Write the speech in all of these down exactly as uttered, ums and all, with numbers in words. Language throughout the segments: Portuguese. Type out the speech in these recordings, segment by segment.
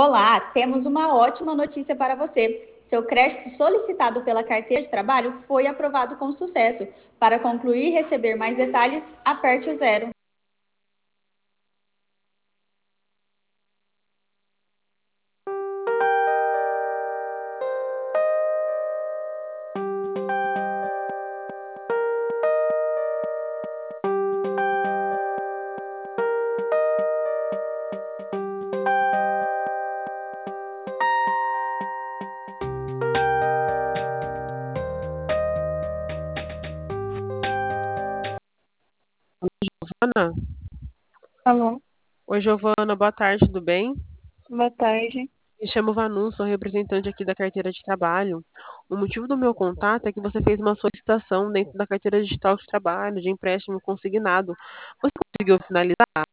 Olá, temos uma ótima notícia para você. Seu crédito solicitado pela carteira de trabalho foi aprovado com sucesso. Para concluir e receber mais detalhes, aperte o zero. Giovana? Alô, Oi, Giovana, boa tarde, tudo bem? boa tarde. Me chamo Vanu, sou representante aqui da carteira de trabalho. O motivo do meu contato é que você fez uma solicitação dentro da carteira digital de trabalho, de empréstimo consignado. Você conseguiu finalizar?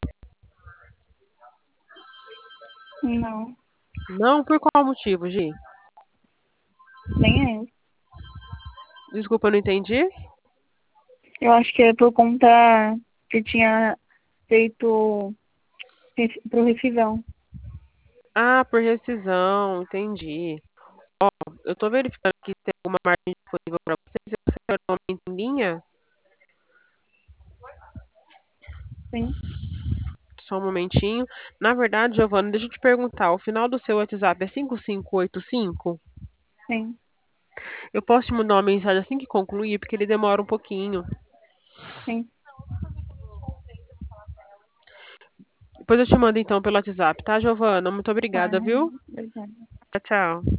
Não, Não? Por qual motivo, Gi? nem eu. Desculpa, eu não entendi. Eu acho que é por conta que tinha feito rec- pro rescisão. Ah, por rescisão, entendi. Ó, eu tô verificando aqui se tem alguma margem disponível para você. Se você quer um momento em linha, Sim, só um momentinho. Na verdade, Giovana, deixa eu te perguntar, o final do seu WhatsApp é cinco cinco oito cinco? sim, Eu posso te mandar uma mensagem assim que concluir, porque ele demora um pouquinho. sim. Depois eu te mando então pelo WhatsApp, tá, Giovana? Muito Tá, obrigada, viu? obrigada. Tchau, tchau.